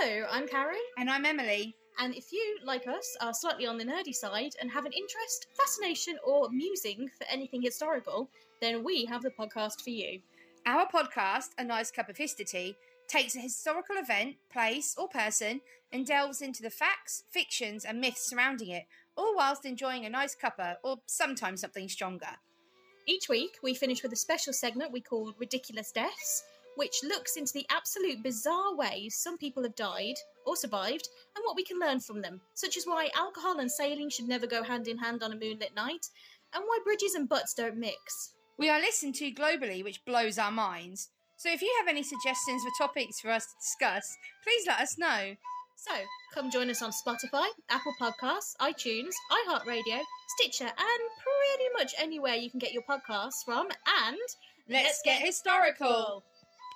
Hello, I'm Karen. And I'm Emily. And if you, like us, are slightly on the nerdy side and have an interest, fascination, or musing for anything historical, then we have the podcast for you. Our podcast, A Nice Cup of History, takes a historical event, place, or person and delves into the facts, fictions, and myths surrounding it, all whilst enjoying a nice cuppa, or sometimes something stronger. Each week, we finish with a special segment we call Ridiculous Deaths, which looks into the absolute bizarre ways some people have died or survived and what we can learn from them, such as why alcohol and sailing should never go hand in hand on a moonlit night, and why bridges and butts don't mix. We are listened to globally, which blows our minds. So if you have any suggestions for topics for us to discuss, please let us know. So, come join us on Spotify, Apple Podcasts, iTunes, iHeartRadio, Stitcher, and pretty much anywhere you can get your podcasts from, and Let's get historical!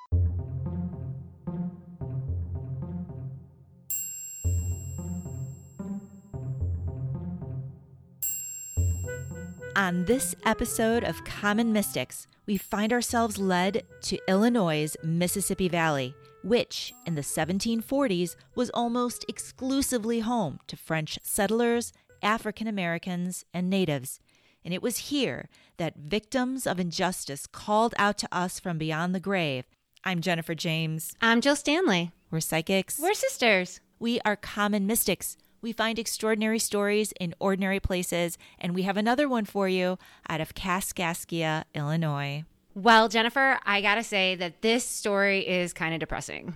On this episode of Common Mystics, we find ourselves led to Illinois' Mississippi Valley, which in the 1740s was almost exclusively home to French settlers, African Americans, and natives. And it was here that victims of injustice called out to us from beyond the grave. I'm Jennifer James. I'm Jill Stanley. We're psychics. We're sisters. We are Common Mystics. We find extraordinary stories in ordinary places, and we have another one for you out of Kaskaskia, Illinois. Well, Jennifer, I gotta say that this story is kind of depressing.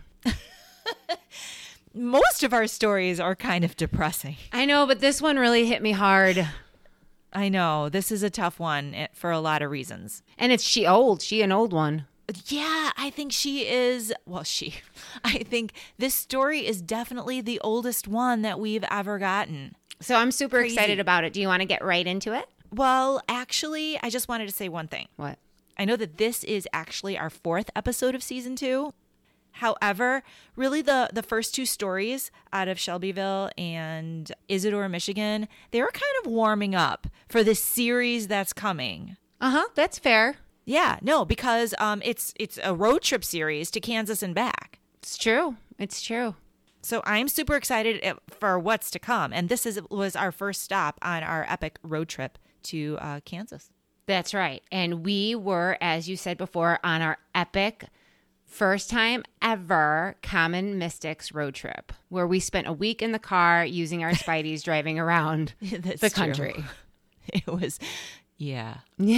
Most of our stories are kind of depressing. I know, but this one really hit me hard. I know. This is a tough one for a lot of reasons. And it's she an old one. Yeah, I think she is. Well, I think this story is definitely the oldest one that we've ever gotten. So I'm super excited about it. Do you want to get right into it? Well, actually, I just wanted to say one thing. What? I know that this is actually our 4th episode of season 2. However, really the first 2 stories out of Shelbyville and Isidore, Michigan, they were kind of warming up for this series that's coming. Uh-huh, that's fair. Yeah, no, because it's a road trip series to Kansas and back. It's true. It's true. So I'm super excited for what's to come. And this was our first stop on our epic road trip to Kansas. That's right. And we were, as you said before, on our epic first time ever Common Mystics road trip, where we spent a week in the car using our Spideys driving around the country. True. It was... Yeah.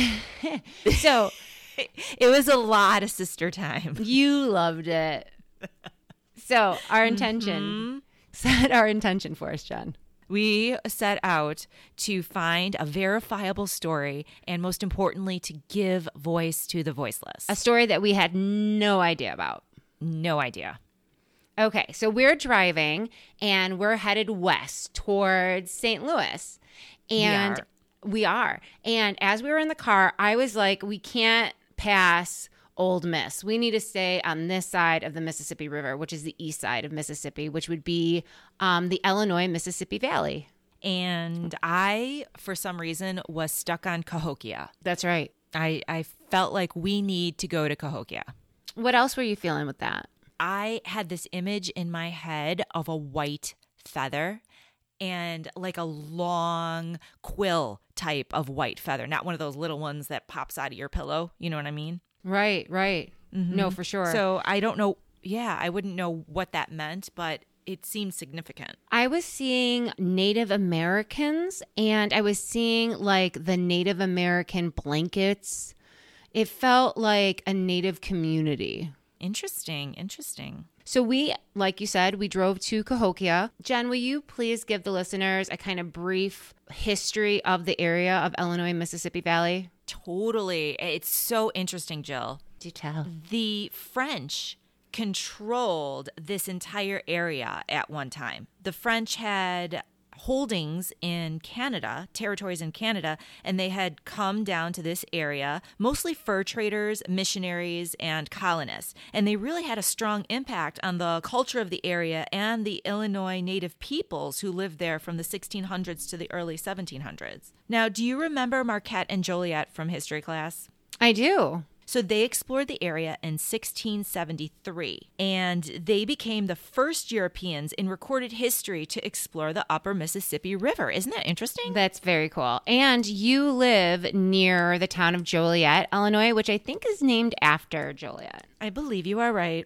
So it was a lot of sister time. You loved it. So our intention, set our intention for us, Jen. We set out to find a verifiable story and, most importantly, to give voice to the voiceless. A story that we had no idea about. No idea. Okay, so we're driving and we're headed west towards St. Louis. And we are. And as we were in the car, I was like, we can't pass Old Miss. We need to stay on this side of the Mississippi River, which is the east side of Mississippi, which would be the Illinois-Mississippi Valley. And I, for some reason, was stuck on Cahokia. That's right. I felt like we need to go to Cahokia. What else were you feeling with that? I had this image in my head of a white feather and like a long quill type of white feather, not one of those little ones that pops out of your pillow. You know what I mean? Right. Mm-hmm. No, for sure. So I don't know. Yeah, I wouldn't know what that meant, but it seemed significant. I was seeing Native Americans and I was seeing like the Native American blankets. It felt like a Native community. Interesting. So we, like you said, we drove to Cahokia. Jen, will you please give the listeners a kind of brief history of the area of Illinois, Mississippi Valley? Totally. It's so interesting, Jill. Do tell. The French controlled this entire area at one time. The French had holdings in Canada, territories in Canada, and they had come down to this area, mostly fur traders, missionaries, and colonists. And they really had a strong impact on the culture of the area and the Illinois native peoples who lived there from the 1600s to the early 1700s. Now, do you remember Marquette and Joliet from history class? I do. So they explored the area in 1673, and they became the first Europeans in recorded history to explore the upper Mississippi River. Isn't that interesting? That's very cool. And you live near the town of Joliet, Illinois, which I think is named after Joliet. I believe you are right.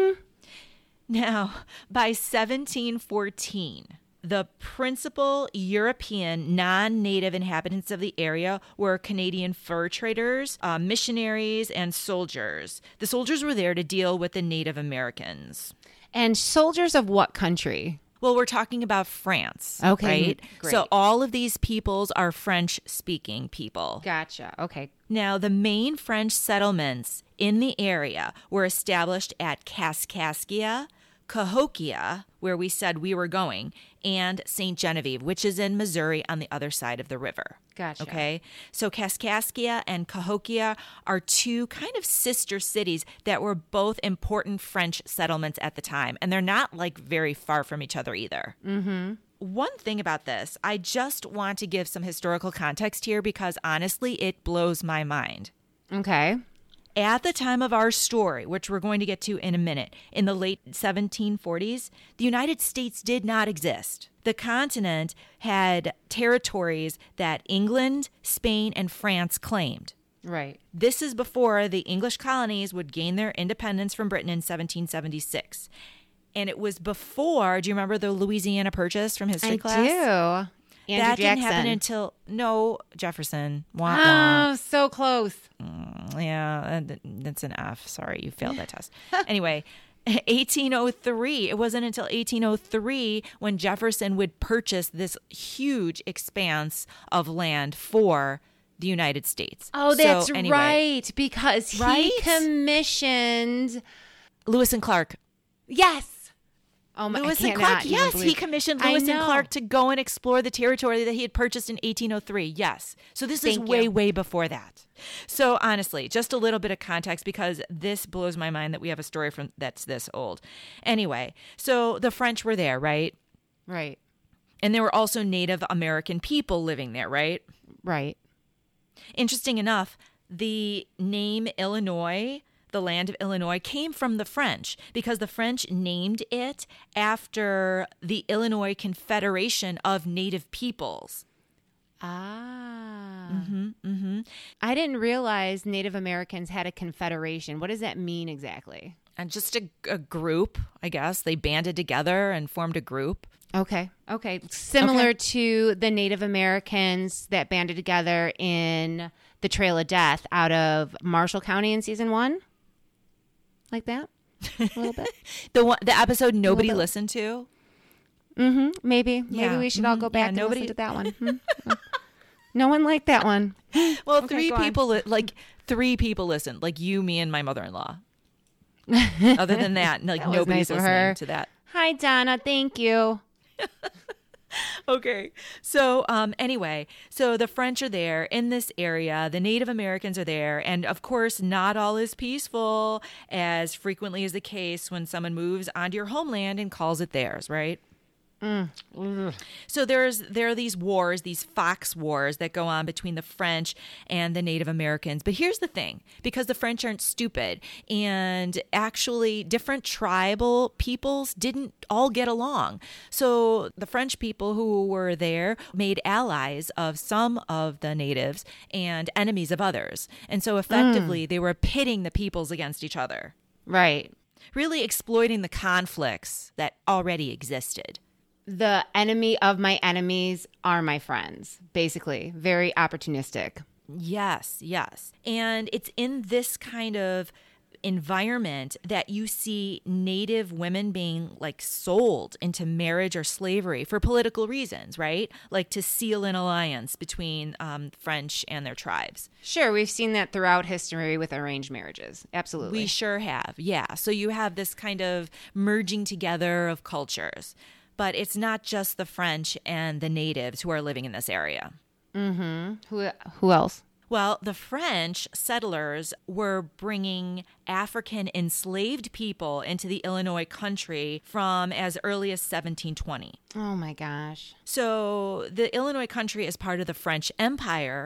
Now, by 1714, the principal European non-native inhabitants of the area were Canadian fur traders, missionaries, and soldiers. The soldiers were there to deal with the Native Americans. And soldiers of what country? Well, we're talking about France. Okay, right? great. So all of these peoples are French-speaking people. Gotcha. Okay. Now, the main French settlements in the area were established at Kaskaskia, Cahokia, where we said we were going, and St. Genevieve, which is in Missouri on the other side of the river. Gotcha. Okay. So Kaskaskia and Cahokia are two kind of sister cities that were both important French settlements at the time. And they're not like very far from each other either. Mm-hmm. One thing about this, I just want to give some historical context here because honestly, it blows my mind. Okay. At the time of our story, which we're going to get to in a minute, in the late 1740s, the United States did not exist. The continent had territories that England, Spain, and France claimed. Right. This is before the English colonies would gain their independence from Britain in 1776. And it was before, do you remember the Louisiana Purchase from history class? I do. Andrew That Jackson. didn't happen until, no, Jefferson. Wah, wah. Oh, so close. Yeah, that's an F. Sorry, you failed that test. Anyway, 1803. It wasn't until 1803 when Jefferson would purchase this huge expanse of land for the United States. Oh, that's So, anyway, right. Because he Right? commissioned. Lewis and Clark. Yes. Oh my! Lewis I and cannot Clark. even Yes, he believe- commissioned I Lewis and know. Clark to go and explore the territory that he had purchased in 1803. Yes. So this is Thank way, you. way before that. So honestly, just a little bit of context because this blows my mind that we have a story from that's this old. Anyway, so the French were there, right? Right. And there were also Native American people living there, right? Right. Interesting enough, the name Illinois, the land of Illinois, came from the French because the French named it after the Illinois Confederation of Native Peoples. Ah. I didn't realize Native Americans had a confederation. What does that mean exactly? And just a group, I guess. They banded together and formed a group. Okay. Okay. Similar to the Native Americans that banded together in the Trail of Death out of Marshall County in season 1. Like that? A little bit? The episode nobody bit. listened to. Mm-hmm. Maybe. Yeah. Maybe we should all go Mhm. back Yeah, and nobody- listen to that one. Hmm? No one liked that one. Well, Okay, three go on. people, three people listened, like you, me, and my mother-in-law. Other than that, like That was nobody's nice of listening her. to that. Hi, Donna. Thank you. Okay. So anyway, so the French are there in this area. The Native Americans are there. And of course, not all is peaceful, as frequently is the case when someone moves onto your homeland and calls it theirs, right? So there are these wars, these fox wars that go on between the French and the Native Americans. But here's the thing, because the French aren't stupid, and actually different tribal peoples didn't all get along. So the French people who were there made allies of some of the natives and enemies of others. And so effectively they were pitting the peoples against each other, Right. really exploiting the conflicts that already existed. The enemy of my enemies are my friends, basically. Very opportunistic. Yes, yes. And it's in this kind of environment that you see Native women being like sold into marriage or slavery for political reasons, right? Like to seal an alliance between French and their tribes. Sure, we've seen that throughout history with arranged marriages. Absolutely. We sure have. Yeah. So you have this kind of merging together of cultures. But it's not just the French and the natives who are living in this area. Who else? Well, the French settlers were bringing African enslaved people into the Illinois country from as early as 1720. Oh my gosh. So the Illinois country is part of the French Empire,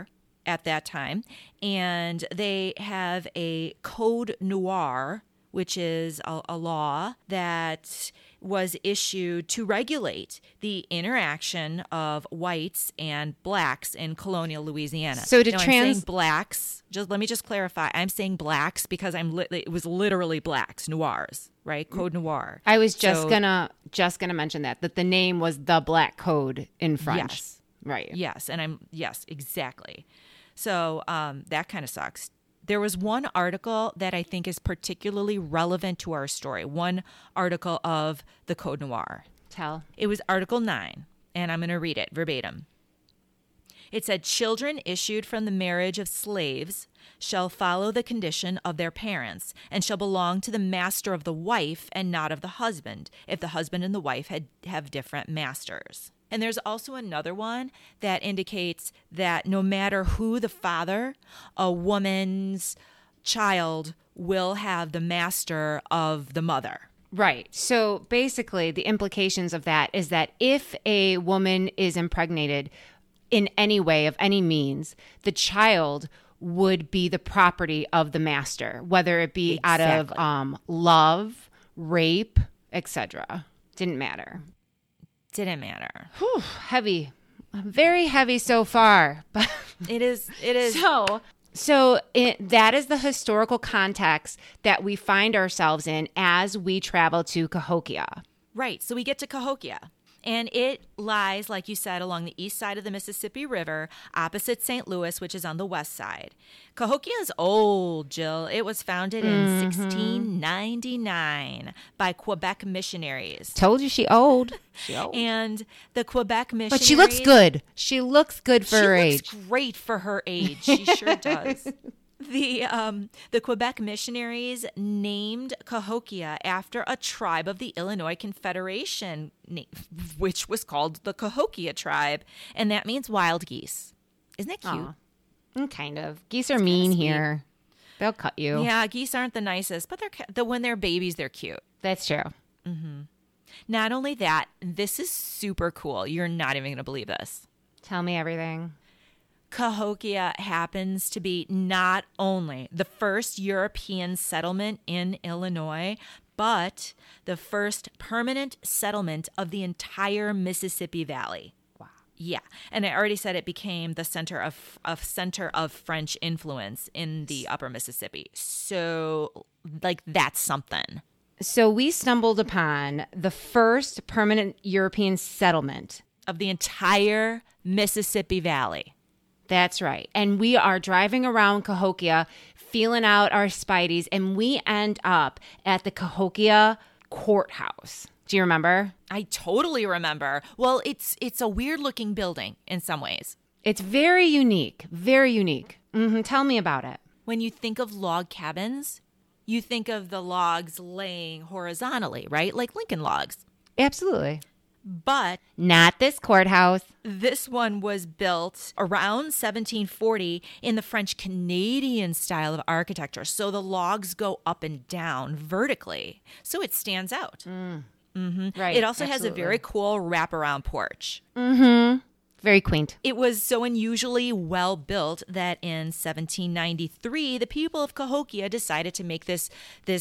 at that time. And they have a code noir, which is a law that was issued to regulate the interaction of whites and blacks in colonial Louisiana. So I'm saying blacks, let me just clarify. I'm saying blacks because it was literally blacks, noirs, right? Code noir. I was just gonna mention that the name was the Black Code in French. Yes. Right. Yes, yes, exactly. So that kind of sucks. There was one article that I think is particularly relevant to our story, one article of the Code Noir. Tell. It was Article 9, and I'm going to read it verbatim. It said, children issued from the marriage of slaves shall follow the condition of their parents and shall belong to the master of the wife and not of the husband, if the husband and the wife have different masters. And there's also another one that indicates that no matter who the father, a woman's child will have the master of the mother. Right. So basically, the implications of that is that if a woman is impregnated in any way, of any means, the child would be the property of the master, whether it be out of love, rape, etc. Didn't matter. Didn't matter. Whew, heavy. Very heavy so far. It is. So that is the historical context that we find ourselves in as we travel to Cahokia. Right. So we get to Cahokia. And it lies, like you said, along the east side of the Mississippi River, opposite St. Louis, which is on the west side. Cahokia is old, Jill. It was founded in 1699 by Quebec missionaries. Told you she old. She old. And the Quebec missionaries... But she looks good. She looks good for her age. She looks great for her age. She sure does. The Quebec missionaries named Cahokia after a tribe of the Illinois Confederation, which was called the Cahokia tribe, and that means wild geese. Isn't that cute? Kind of. Geese are mean here. They'll cut you. Yeah, geese aren't the nicest, but when they're babies, they're cute. That's true. Mm-hmm. Not only that, this is super cool. You're not even going to believe this. Tell me everything. Cahokia happens to be not only the first European settlement in Illinois, but the first permanent settlement of the entire Mississippi Valley. Wow. Yeah. And I already said it became the center of French influence in the upper Mississippi. So, that's something. So we stumbled upon the first permanent European settlement of the entire Mississippi Valley. That's right. And we are driving around Cahokia, feeling out our spideys, and we end up at the Cahokia Courthouse. Do you remember? I totally remember. Well, it's a weird-looking building in some ways. It's very unique. Very unique. Tell me about it. When you think of log cabins, you think of the logs laying horizontally, right? Like Lincoln logs. Absolutely. But not this courthouse. This one was built around 1740 in the French Canadian style of architecture. So the logs go up and down vertically. So it stands out. Right. It also has a very cool wraparound porch. Very quaint. It was so unusually well built that in 1793, the people of Cahokia decided to make this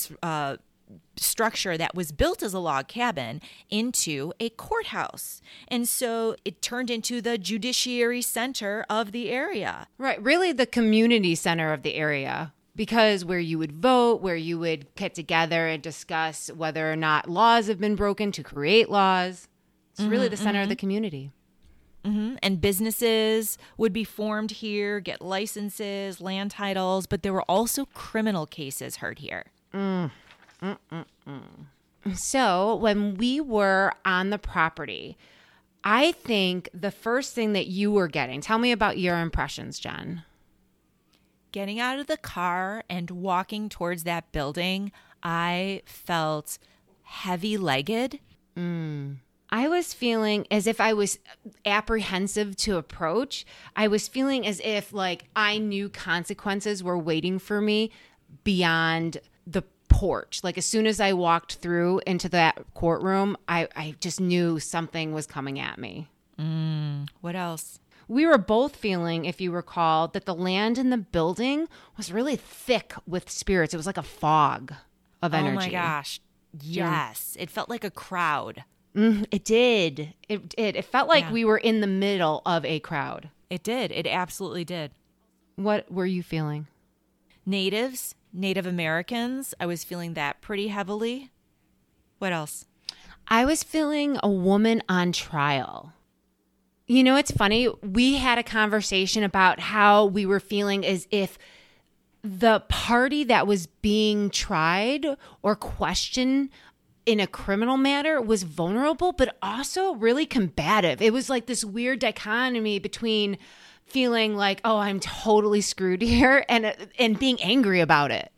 structure that was built as a log cabin into a courthouse. And so it turned into the judiciary center of the area. Right. Really the community center of the area, because where you would vote, where you would get together and discuss whether or not laws have been broken to create laws. It's really the center of the community. And businesses would be formed here, get licenses, land titles, but there were also criminal cases heard here. So when we were on the property, I think the first thing that you were getting, tell me about your impressions, Jen. Getting out of the car and walking towards that building, I felt heavy-legged. I was feeling as if I was apprehensive to approach. I was feeling as if I knew consequences were waiting for me beyond the porch. As soon as I walked through into that courtroom, I just knew something was coming at me. What else? we were both feeling, if you recall, that the land in the building was really thick with spirits. It was like a fog of energy. Oh my gosh. Yes. It felt like a crowd. It did. It felt like we were in the middle of a crowd. It did. It absolutely did. What were you feeling? Natives, Native Americans. I was feeling that pretty heavily. What else? I was feeling a woman on trial. You know, it's funny. We had a conversation about how we were feeling as if the party that was being tried or questioned in a criminal matter was vulnerable, but also really combative. It was like this weird dichotomy between feeling like, oh, I'm totally screwed here, and being angry about it.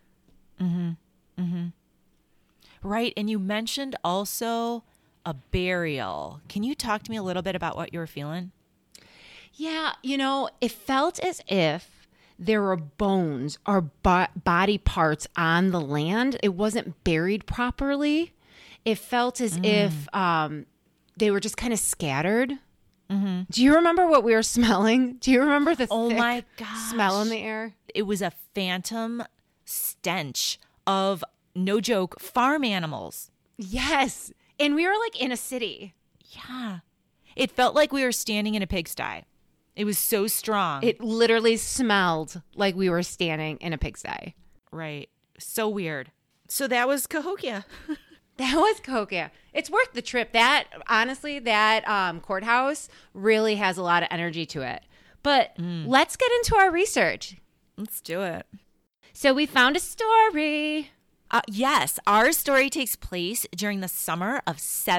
Right. And you mentioned also a burial. Can you talk to me a little bit about what you were feeling? Yeah, you know, it felt as if there were bones or body parts on the land. It wasn't buried properly. It felt as if they were just kind of scattered. Do you remember what we were smelling? Do you remember the my thick gosh. smell in the air? It was a phantom stench of, no joke, farm animals. Yes. And we were like in a city. Yeah. It felt like we were standing in a pigsty. It was so strong. It literally smelled like we were standing in a pigsty. Right. So weird. So that was Cahokia. That was Cahokia. It's worth the trip. That, honestly, that courthouse really has a lot of energy to it. But let's get into our research. Let's do it. So we found a story. Yes, our story takes place during the summer of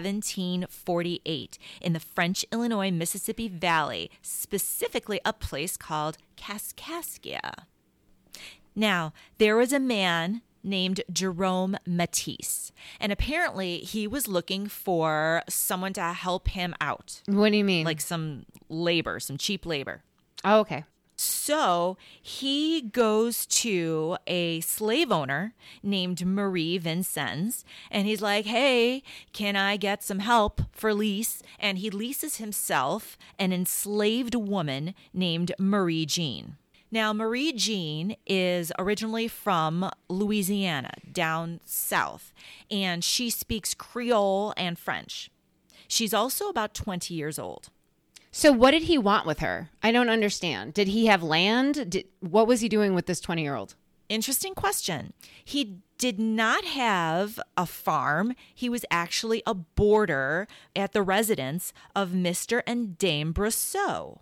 1748 in the French Illinois Mississippi Valley, specifically a place called Kaskaskia. Now, there was a man named Jerome Matisse, and apparently he was looking for someone to help him out. What do you mean? Like some labor, some cheap labor. Oh, okay. So he goes to a slave owner named Marie Vincennes, and he's like, hey, can I get some help for lease? And he leases himself an enslaved woman named Marie Jean. Now, Marie Jean is originally from Louisiana, down south, and she speaks Creole and French. She's also about 20 years old. So what did he want with her? I don't understand. Did he have land? What was he doing with this 20-year-old? Interesting question. He did not have a farm. He was actually a boarder at the residence of Mr. and Dame Brosseau.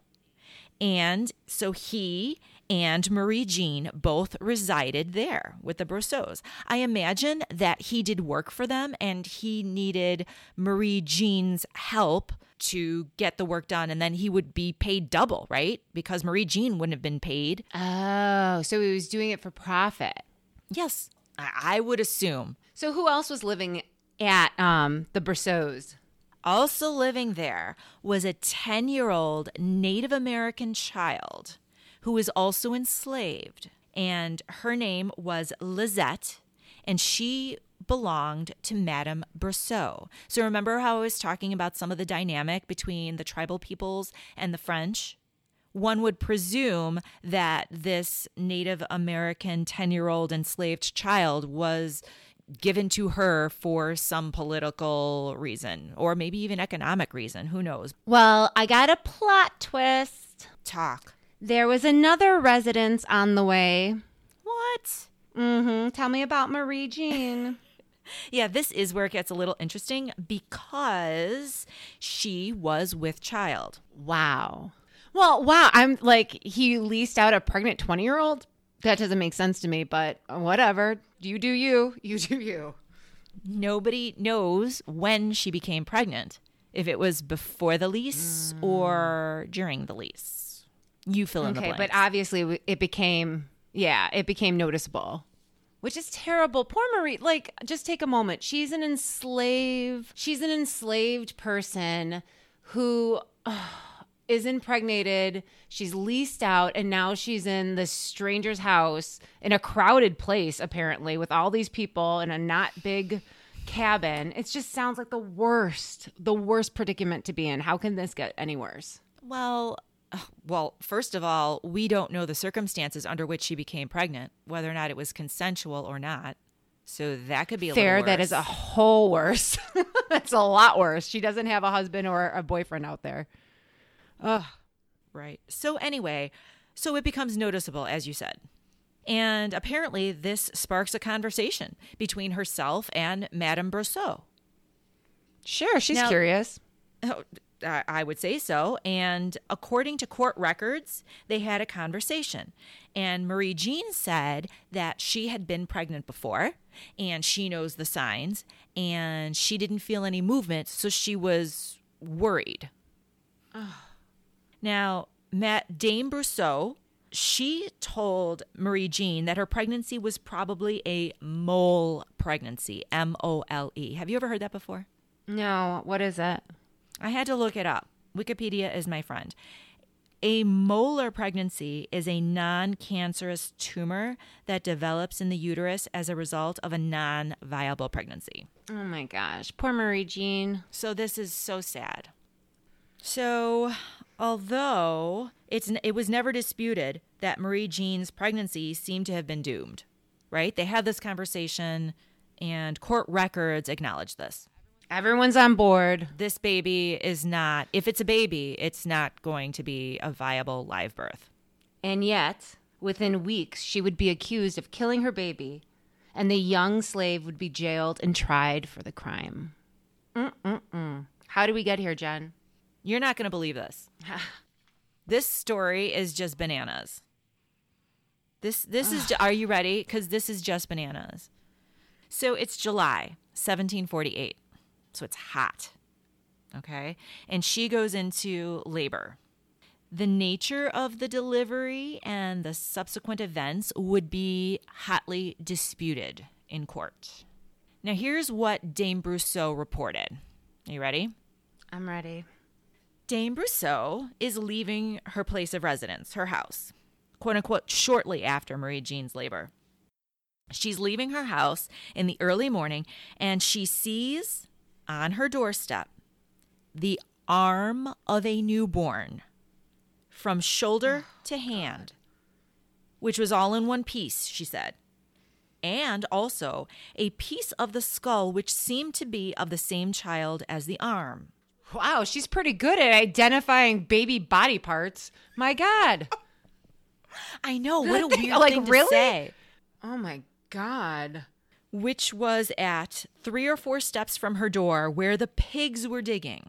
And so he and Marie Jean both resided there with the Brosseaus. I imagine that he did work for them and he needed Marie Jean's help to get the work done, and then he would be paid double, right? Because Marie Jean wouldn't have been paid. Oh, so he was doing it for profit. Yes, I would assume. So who else was living at the Brosseaus? Also living there was a 10-year-old Native American child who was also enslaved, and her name was Lizette, and she belonged to Madame Brosseau. So remember how I was talking about some of the dynamic between the tribal peoples and the French? One would presume that this Native American 10-year-old enslaved child was given to her for some political reason, or maybe even economic reason. Who knows? Well, I got a plot twist. Talk. There was another residence on the way. What? Tell me about Marie Jean. Yeah, this is where it gets a little interesting because she was with child. Wow. Well, wow. I'm like, he leased out a pregnant 20-year-old? That doesn't make sense to me, but whatever. You do you. You do you. Nobody knows when she became pregnant, if it was before the lease or during the lease. You fill in the blanks. Okay, but obviously it became noticeable. Which is terrible. Poor Marie. Like, just take a moment. She's an enslaved person who is impregnated. She's leased out, and now she's in this stranger's house in a crowded place, apparently, with all these people in a not big cabin. It just sounds like the worst predicament to be in. How can this get any worse? Well, Well, first of all, we don't know the circumstances under which she became pregnant, whether or not it was consensual or not. So that could be a Fair. little worse. That is a whole worse. That's a lot worse. She doesn't have a husband or a boyfriend out there. Ugh. Right. So anyway, so it becomes noticeable, as you said. And apparently this sparks a conversation between herself and Madame Brousseau. Sure, she's Now- curious. Oh, I would say so. And according to court records, they had a conversation. And Marie Jean said that she had been pregnant before and she knows the signs and she didn't feel any movement, so she was worried. Now, Dame Brousseau, she told Marie Jean that her pregnancy was probably a mole pregnancy, M-O-L-E. Have you ever heard that before? No, what is it? I had to look it up. Wikipedia is my friend. A molar pregnancy is a non-cancerous tumor that develops in the uterus as a result of a non-viable pregnancy. Oh my gosh, poor Marie Jean. So this is so sad. So although it was never disputed that Marie Jean's pregnancy seemed to have been doomed, right? They had this conversation and court records acknowledge this. Everyone's on board. This baby is not, if it's a baby, it's not going to be a viable live birth. And yet, within weeks, she would be accused of killing her baby, and the young slave would be jailed and tried for the crime. How do we get here, Jen? You're not going to believe this. This story is just bananas. This is, are you ready? Because this is just bananas. So it's July 1748. So it's hot. Okay. And she goes into labor. The nature of the delivery and the subsequent events would be hotly disputed in court. Now, here's what Dame Brousseau reported. Are you ready? I'm ready. Dame Brousseau is leaving her place of residence, her house, quote unquote, shortly after Marie Jean's labor. She's leaving her house in the early morning and she sees on her doorstep the arm of a newborn from shoulder to hand, which was all in one piece, she said, and also a piece of the skull which seemed to be of the same child as the arm. Wow, she's pretty good at identifying baby body parts. My God. I know, what a weird Like, thing to really? say. Oh my God. Which was at 3 or 4 steps from her door where the pigs were digging.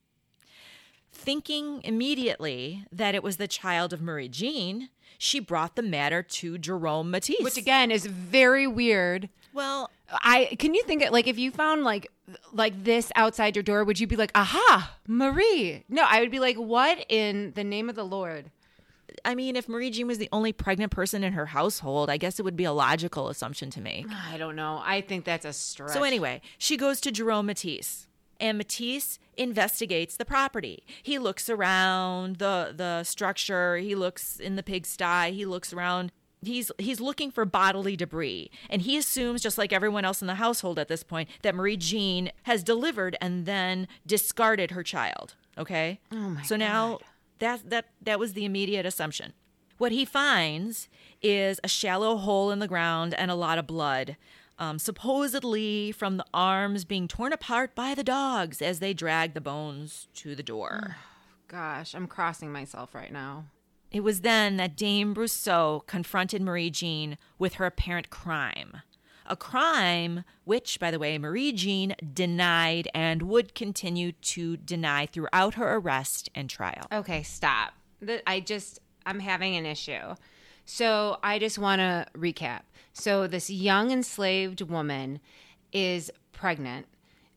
Thinking immediately that it was the child of Marie Jean, she brought the matter to Jerome Matisse. Which again is very weird. Well, Can you think it, like, if you found like this outside your door, would you be like, aha, Marie? No, I would be like, what in the name of the Lord? I mean, if Marie Jean was the only pregnant person in her household, I guess it would be a logical assumption to make. I don't know. I think that's a stretch. So anyway, she goes to Jerome Matisse, and Matisse investigates the property. He looks around the structure. He looks in the pigsty. He looks around. He's looking for bodily debris, and he assumes, just like everyone else in the household at this point, that Marie Jean has delivered and then discarded her child. Okay? Oh my So now that was the immediate assumption. What he finds is a shallow hole in the ground and a lot of blood, supposedly from the arms being torn apart by the dogs as they drag the bones to the door. Gosh, I'm crossing myself right now. It was then that Dame Brousseau confronted Marie Jean with her apparent crime. A crime which, by the way, Marie Jean denied and would continue to deny throughout her arrest and trial. Okay, stop. I'm having an issue. So I just want to recap. So this young enslaved woman is pregnant.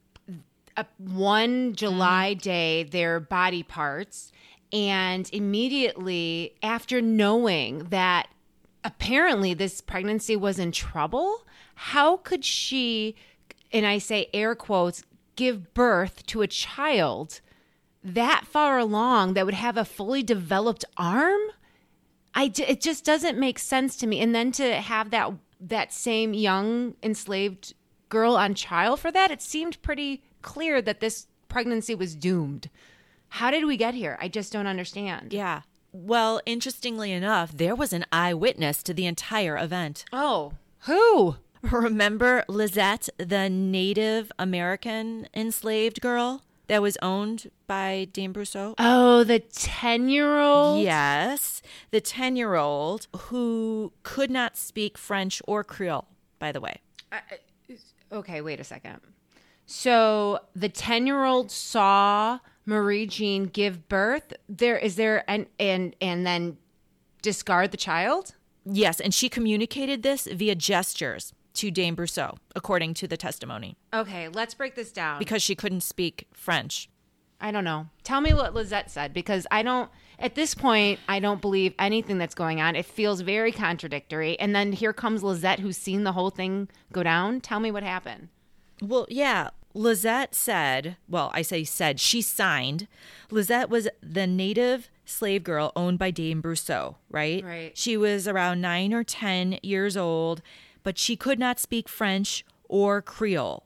One July day, their body parts, and immediately after knowing that apparently this pregnancy was in trouble, how could she, and I say air quotes, give birth to a child that far along that would have a fully developed arm? It just doesn't make sense to me. And then to have that same young enslaved girl on trial for that, it seemed pretty clear that this pregnancy was doomed. How did we get here? I just don't understand. Yeah. Well, interestingly enough, there was an eyewitness to the entire event. Oh, who? Remember Lizette, the Native American enslaved girl that was owned by Dame Brousseau? Oh, the 10-year-old? Yes, the 10-year-old who could not speak French or Creole, by the way. Okay, wait a second. So the 10-year-old saw Marie Jean give birth. And then discard the child? Yes, and she communicated this via gestures to Dame Brousseau, according to the testimony, Okay, let's break this down. because she couldn't speak French. I don't know. Tell me what Lizette said, because at this point, I don't believe anything that's going on. It feels very contradictory. And then here comes Lizette, who's seen the whole thing go down. Tell me what happened. Well, yeah, Lizette said, well, I say said, she signed. Lizette was the native slave girl owned by Dame Brousseau, right? Right. She was around 9 or 10 years old, but she could not speak French or Creole.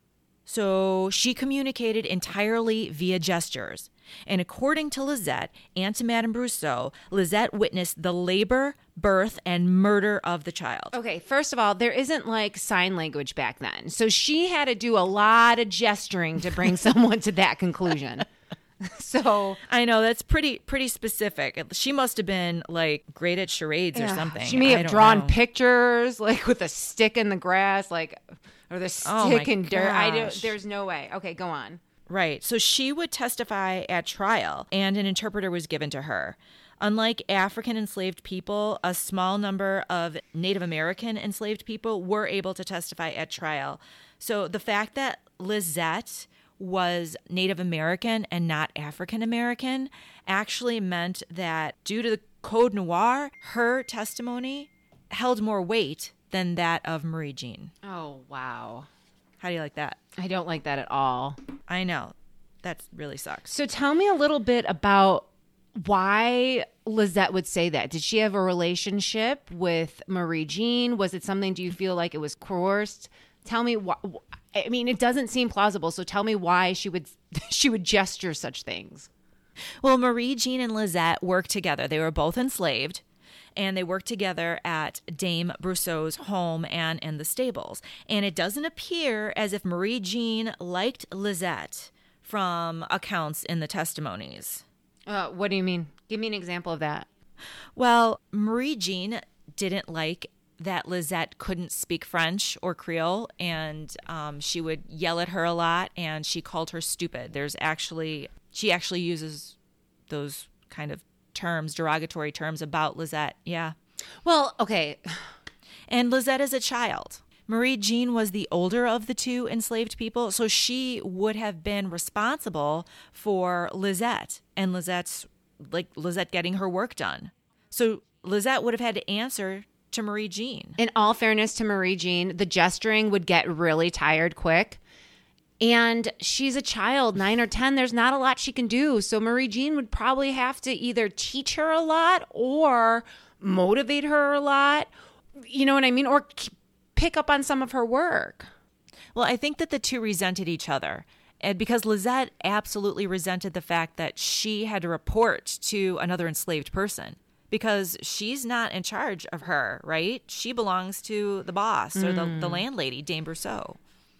So she communicated entirely via gestures. And according to Lizette and to Madame Brousseau, Lizette witnessed the labor, birth, and murder of the child. Okay, first of all, there isn't like sign language back then. So she had to do a lot of gesturing to bring someone to that conclusion. So I know that's pretty specific. She must have been like great at charades or something. She may I have don't drawn know. pictures like with a stick in the grass, like, or the Oh my stick in dirt. gosh. There's no way. Okay, go on. Right. So she would testify at trial, and an interpreter was given to her. Unlike African enslaved people, a small number of Native American enslaved people were able to testify at trial. So the fact that Lizette was Native American and not African American actually meant that due to the Code Noir, her testimony held more weight than that of Marie Jean. Oh, wow. How do you like that? I don't like that at all. I know. That really sucks. So tell me a little bit about why Lizette would say that. Did she have a relationship with Marie Jean? Was it something, do you feel like it was coerced? Tell me why. I mean, it doesn't seem plausible. So tell me why she would gesture such things. Well, Marie Jean and Lizette worked together. They were both enslaved, and they worked together at Dame Brousseau's home and in the stables. And it doesn't appear as if Marie Jean liked Lizette from accounts in the testimonies. What do you mean? Give me an example of that. Well, Marie Jean didn't like that Lizette couldn't speak French or Creole, and she would yell at her a lot, and she called her stupid. She actually uses those kind of terms, derogatory terms about Lizette. Yeah. Well, okay. And Lizette is a child. Marie Jean was the older of the two enslaved people, so she would have been responsible for Lizette and Lizette getting her work done. So Lizette would have had to answer to Marie Jean. In all fairness to Marie Jean, the gesturing would get really tired quick. And she's a child, 9 or 10. There's not a lot she can do. So Marie Jean would probably have to either teach her a lot or motivate her a lot. You know what I mean? Or pick up on some of her work. Well, I think that the two resented each other. And because Lizette absolutely resented the fact that she had to report to another enslaved person. Because she's not in charge of her, right? She belongs to the boss or the landlady, Dame Brousseau.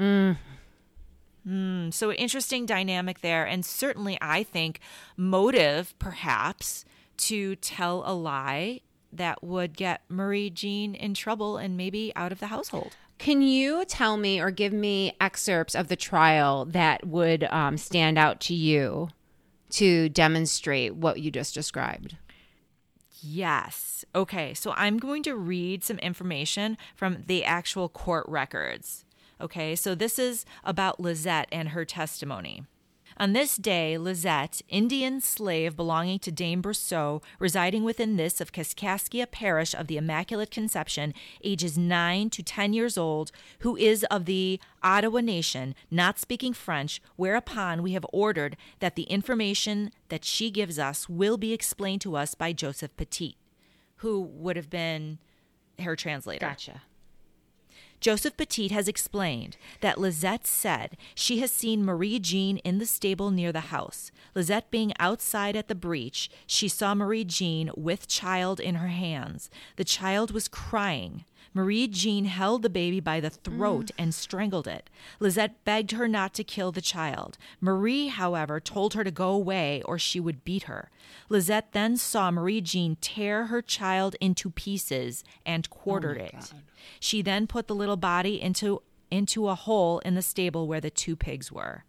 So interesting dynamic there. And certainly I think motive, perhaps, to tell a lie that would get Marie Jean in trouble and maybe out of the household. Can you tell me or give me excerpts of the trial that would stand out to you to demonstrate what you just described? Yes. Okay, so I'm going to read some information from the actual court records. Okay, so this is about Lizette and her testimony. On this day, Lizette, Indian slave belonging to Dame Brousseau, residing within this of Kaskaskia Parish of the Immaculate Conception, ages 9 to 10 years old, who is of the Ottawa Nation, not speaking French, whereupon we have ordered that the information that she gives us will be explained to us by Joseph Petit, who would have been her translator. Gotcha. Joseph Petit has explained that Lizette said she has seen Marie Jean in the stable near the house. Lizette being outside at the breech, she saw Marie Jean with child in her hands. The child was crying. Marie Jean held the baby by the throat and strangled it. Lizette begged her not to kill the child. Marie, however, told her to go away or she would beat her. Lizette then saw Marie Jean tear her child into pieces and quartered it. God. She then put the little body into a hole in the stable where the two pigs were.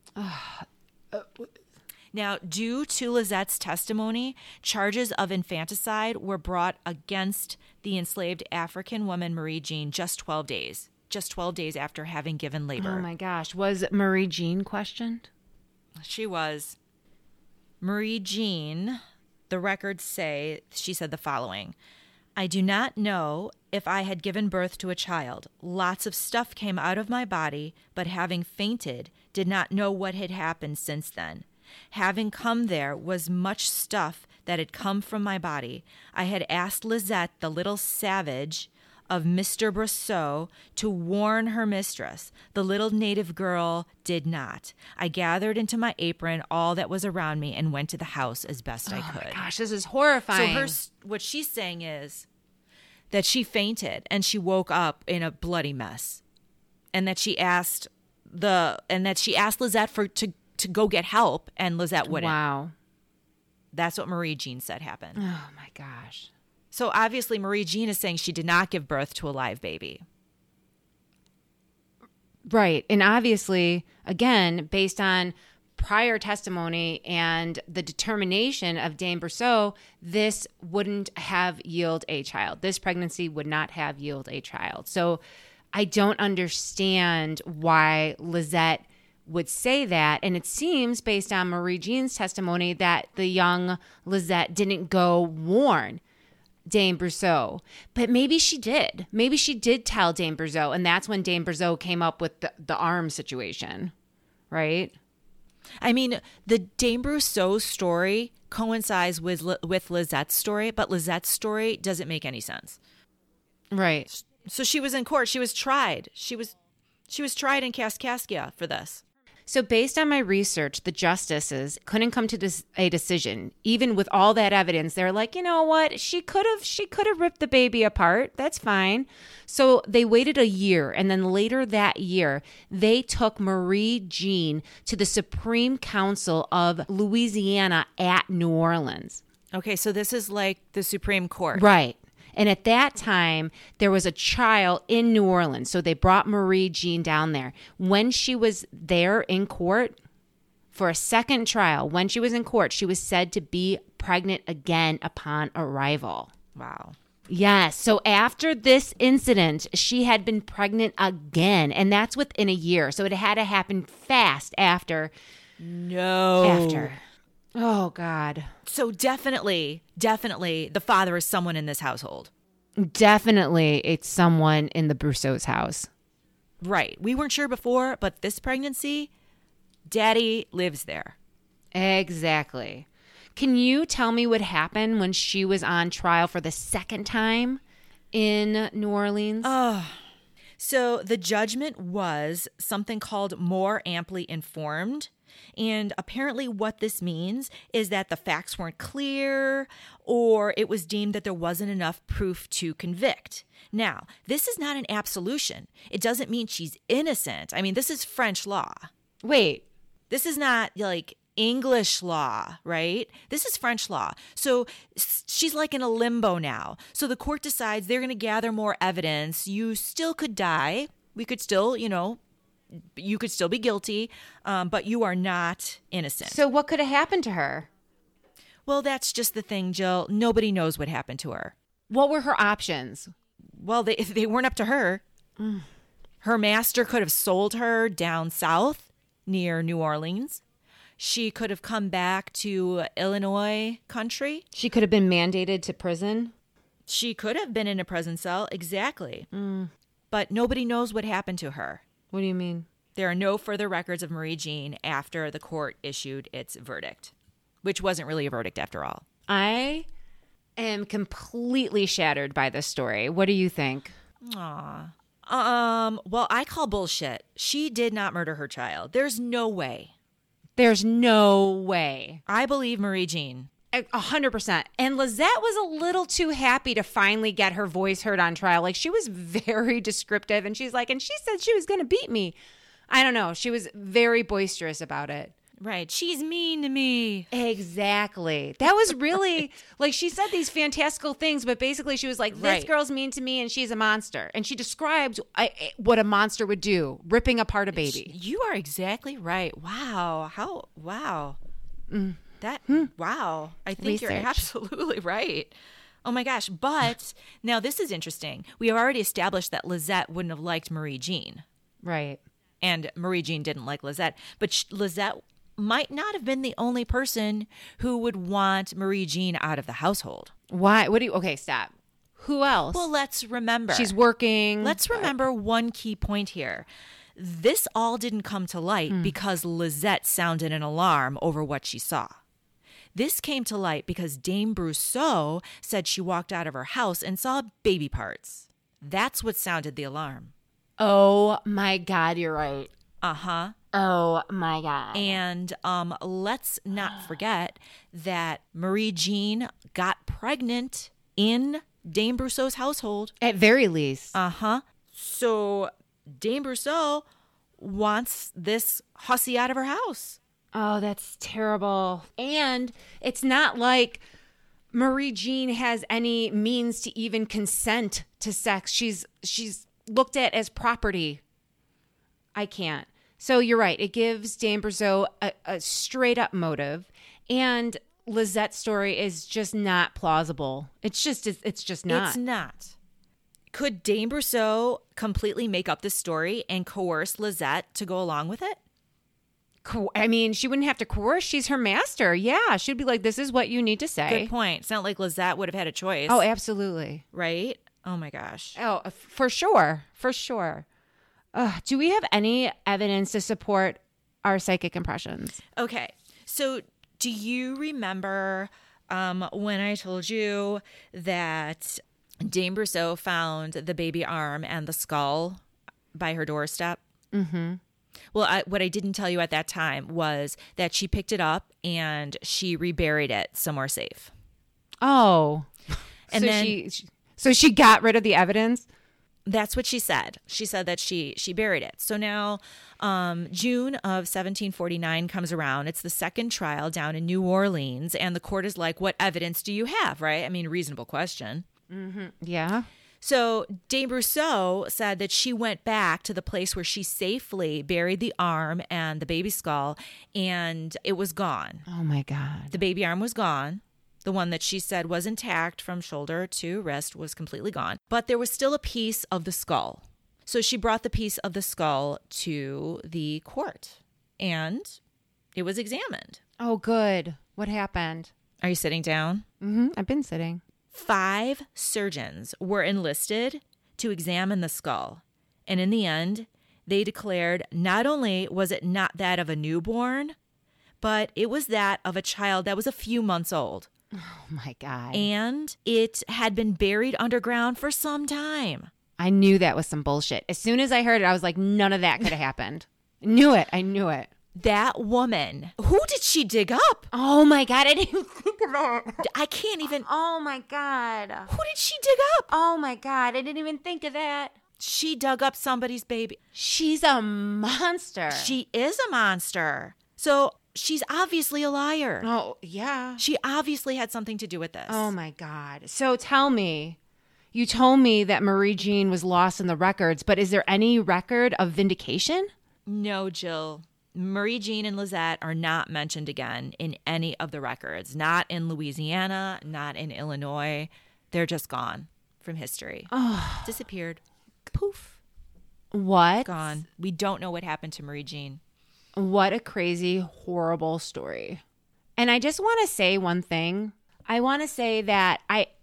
Now, due to Lizette's testimony, charges of infanticide were brought against the enslaved African woman Marie Jean just 12 days after having given labor. Oh my gosh. Was Marie Jean questioned? She was. Marie Jean, the records say, she said the following: I do not know if I had given birth to a child. Lots of stuff came out of my body, but having fainted, did not know what had happened since then. Having come there was much stuff that had come from my body. I had asked Lizette, the little savage of Mr. Brosseau, to warn her mistress. The little native girl did not. I gathered into my apron all that was around me and went to the house as best I could. Oh my gosh, this is horrifying. So what she's saying is that she fainted and she woke up in a bloody mess, and that she asked Lizette to go get help, and Lizette wouldn't. Wow. That's what Marie Jean said happened. Oh my gosh. So obviously Marie Jean is saying she did not give birth to a live baby. Right. And obviously, again, based on prior testimony and the determination of Dame Brosseau, this wouldn't have yielded a child. This pregnancy would not have yielded a child. So I don't understand why Lizette would say that. And it seems, based on Marie Jean's testimony, that the young Lizette didn't go warn Dame Brosseau. But maybe she did. Maybe she did tell Dame Brosseau, and that's when Dame Brosseau came up with the arm situation, right? I mean, the Dame Brosseau story coincides with Lizette's story, but Lizette's story doesn't make any sense. Right. So she was in court. She was tried. She was tried in Kaskaskia for this. So based on my research, the justices couldn't come to a decision. Even with all that evidence, they're like, you know what? She could have ripped the baby apart. That's fine. So they waited a year, and then later that year, they took Marie Jean to the Supreme Council of Louisiana at New Orleans. Okay, so this is like the Supreme Court. Right. And at that time, there was a trial in New Orleans. So they brought Marie Jean down there. When she was there in court for a second trial, when she was in court, she was said to be pregnant again upon arrival. Wow. Yes. So after this incident, she had been pregnant again. And that's within a year. So it had to happen fast after. No. Oh, God. So definitely, the father is someone in this household. Definitely it's someone in the Brosseau's house. Right. We weren't sure before, but this pregnancy, Daddy lives there. Exactly. Can you tell me what happened when she was on trial for the second time in New Orleans? So the judgment was something called more amply informed. And apparently what this means is that the facts weren't clear, or it was deemed that there wasn't enough proof to convict. Now, this is not an absolution. It doesn't mean she's innocent. I mean, this is French law. Wait. This is not like English law, right? This is French law. So she's like in a limbo now. So the court decides they're going to gather more evidence. You still could die. We could still, you could still be guilty, but you are not innocent. So what could have happened to her? Well, that's just the thing, Jill. Nobody knows what happened to her. What were her options? Well, they weren't up to her. Her master could have sold her down south near New Orleans. She could have come back to Illinois country. She could have been mandated to prison. She could have been in a prison cell, exactly. But nobody knows what happened to her. What do you mean? There are no further records of Marie Jean after the court issued its verdict, which wasn't really a verdict after all. I am completely shattered by this story. What do you think? Aw. Well, I call bullshit. She did not murder her child. There's no way. There's no way. I believe Marie Jean. 100%. And Lizette was a little too happy to finally get her voice heard on trial. Like, she was very descriptive, and she's like, and she said she was going to beat me. I don't know. She was very boisterous about it. Right. She's mean to me. Exactly. That was really, like, she said these fantastical things, but basically she was like, this Right. girl's mean to me and she's a monster. And she described what a monster would do, ripping apart a baby. You are exactly right. Wow. Wow. Wow. I think you're Research. absolutely right. Oh my gosh. But now this is interesting. We have already established that Lizette wouldn't have liked Marie Jean. Right. And Marie Jean didn't like Lizette. But Lizette might not have been the only person who would want Marie Jean out of the household. Why? Okay, stop. Who else? Well, let's remember. She's working. Let's remember one key point here. This all didn't come to light because Lizette sounded an alarm over what she saw. This came to light because Dame Brousseau said she walked out of her house and saw baby parts. That's what sounded the alarm. Oh my God, you're right. Uh-huh. Oh my God. And let's not forget that Marie Jean got pregnant in Dame Brousseau's household. At very least. Uh-huh. So Dame Brousseau wants this hussy out of her house. Oh, that's terrible. And it's not like Marie Jean has any means to even consent to sex. She's looked at as property. I can't. So you're right. It gives Dame Brousseau a straight up motive. And Lizette's story is just not plausible. It's just not. It's not. Could Dame Brousseau completely make up this story and coerce Lizette to go along with it? I mean, she wouldn't have to coerce. She's her master. Yeah. She'd be like, this is what you need to say. Good point. It's not like Lizette would have had a choice. Oh, absolutely. Right? Oh my gosh. Oh, for sure. For sure. Do we have any evidence to support our psychic impressions? Okay. So do you remember when I told you that Dame Brousseau found the baby arm and the skull by her doorstep? Mm-hmm. Well, what I didn't tell you at that time was that she picked it up and she reburied it somewhere safe. Oh. And so then she got rid of the evidence? That's what she said. She said that she buried it. So now June of 1749 comes around. It's the second trial down in New Orleans. And the court is like, what evidence do you have, right? I mean, reasonable question. Mm-hmm. Yeah. So Dame Brousseau said that she went back to the place where she safely buried the arm and the baby skull, and it was gone. Oh, my God. The baby arm was gone. The one that she said was intact from shoulder to wrist was completely gone. But there was still a piece of the skull. So she brought the piece of the skull to the court, and it was examined. Oh, good. What happened? Are you sitting down? Mm-hmm. I've been sitting. 5 surgeons were enlisted to examine the skull. And in the end, they declared not only was it not that of a newborn, but it was that of a child that was a few months old. Oh, my God. And it had been buried underground for some time. I knew that was some bullshit. As soon as I heard it, I was like, none of that could have happened. I knew it. That woman, who did she dig up? Oh, my God. I didn't even think of that. I can't even. Oh, my God. Who did she dig up? Oh, my God. I didn't even think of that. She dug up somebody's baby. She's a monster. She is a monster. So she's obviously a liar. Oh, yeah. She obviously had something to do with this. Oh, my God. So tell me, you told me that Marie Jean was lost in the records, but is there any record of vindication? No, Jill. Marie Jean and Lizette are not mentioned again in any of the records. Not in Louisiana, not in Illinois. They're just gone from history. Oh. Disappeared. Poof. What? Gone. We don't know what happened to Marie Jean. What a crazy, horrible story. And I just want to say one thing. I want to say that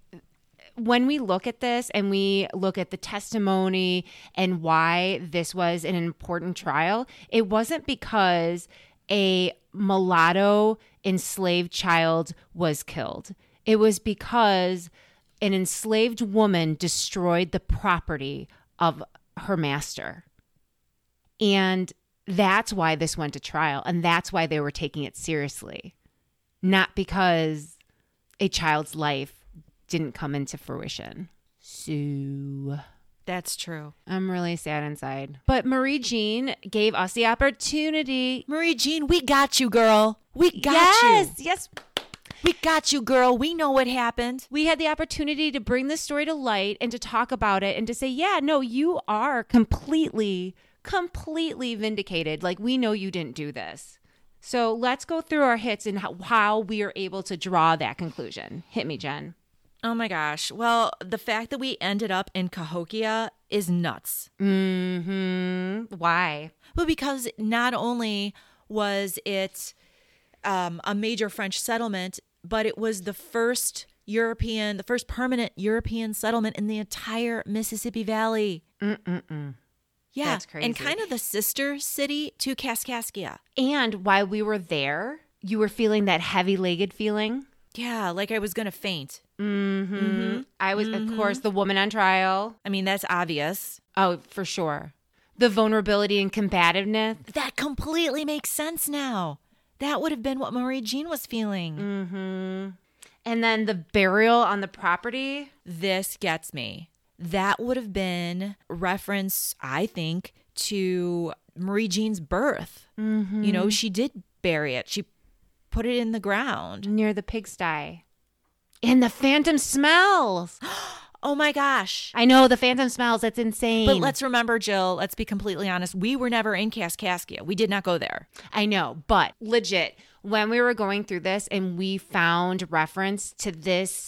when we look at this and we look at the testimony and why this was an important trial, it wasn't because a mulatto enslaved child was killed. It was because an enslaved woman destroyed the property of her master. And that's why this went to trial. And that's why they were taking it seriously. Not because a child's life didn't come into fruition. So That's true. I'm really sad inside. But Marie Jean gave us the opportunity. Marie Jean, we got you, girl. We got you. Yes. We got you, girl. We know what happened. We had the opportunity to bring this story to light and to talk about it and to say, yeah, no, you are completely vindicated. Like, we know you didn't do this. So let's go through our hits and how we are able to draw that conclusion. Hit me, Jen. Oh my gosh. Well, the fact that we ended up in Cahokia is nuts. Why? Well, because not only was it a major French settlement, but it was the first permanent European settlement in the entire Mississippi Valley. Yeah. That's crazy. And kind of the sister city to Kaskaskia. And while we were there, you were feeling that heavy-legged feeling. Yeah, like I was going to faint. I was, of course, the woman on trial. I mean, that's obvious. Oh, for sure. The vulnerability and combativeness. That completely makes sense now. That would have been what Marie Jean was feeling. And then the burial on the property. This gets me. That would have been reference, I think, to Marie Jean's birth. You know, she did bury it. She put it in the ground. Near the pigsty. And the phantom smells. Oh my gosh. I know, the phantom smells. That's insane. But let's remember, Jill, let's be completely honest. We were never in Kaskaskia. We did not go there. I know, but legit, when we were going through this and we found reference to this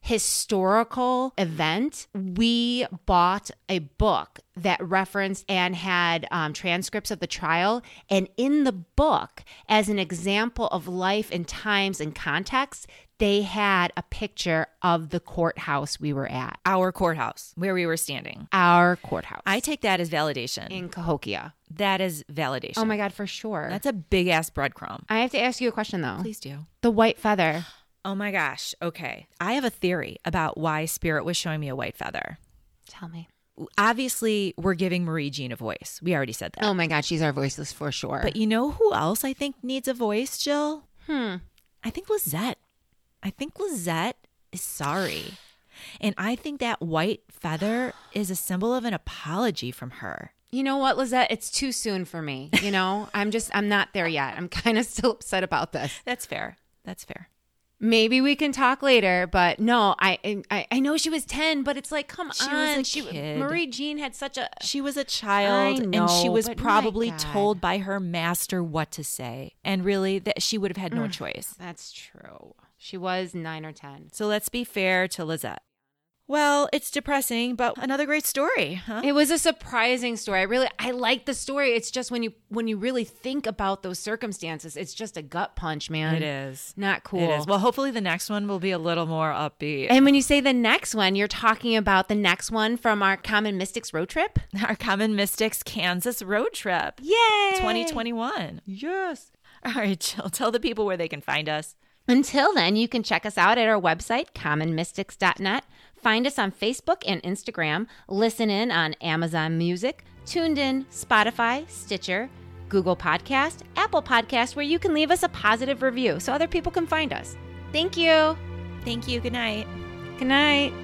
historical event, we bought a book that referenced and had transcripts of the trial. And in the book, as an example of life and times and context, they had a picture of the courthouse we were at. Our courthouse, where we were standing. Our courthouse. I take that as validation. In Cahokia. That is validation. Oh my God, for sure. That's a big ass breadcrumb. I have to ask you a question though. Please do. The white feather. Oh my gosh. Okay. I have a theory about why Spirit was showing me a white feather. Tell me. Obviously, we're giving Marie Jean a voice. We already said that. Oh my God, she's our voiceless for sure. But you know who else I think needs a voice, Jill? I think Lizette. I think Lizette is sorry. And I think that white feather is a symbol of an apology from her. You know what, Lizette? It's too soon for me. You know, I'm not there yet. I'm kind of still upset about this. That's fair. That's fair. Maybe we can talk later, but no, I know she was 10, but it's like, come She on. was a kid. Marie Jean had such a... She was a child, I know, and she was but my probably God. told by her master what to say. And really, that she would have had no choice. That's true. She was 9 or 10. So let's be fair to Lizette. Well, it's depressing, but another great story, huh? It was a surprising story. I like the story. It's just when you really think about those circumstances, it's just a gut punch, man. It is. Not cool. It is. Well, hopefully the next one will be a little more upbeat. And when you say the next one, you're talking about the next one from our Common Mystics road trip? Our Common Mystics Kansas road trip. Yay! 2021. Yes. All right, Jill, tell the people where they can find us. Until then, you can check us out at our website, commonmystics.net. Find us on Facebook and Instagram. Listen in on Amazon Music, Tuned In, Spotify, Stitcher, Google Podcast, Apple Podcast, where you can leave us a positive review so other people can find us. Thank you. Thank you. Good night. Good night.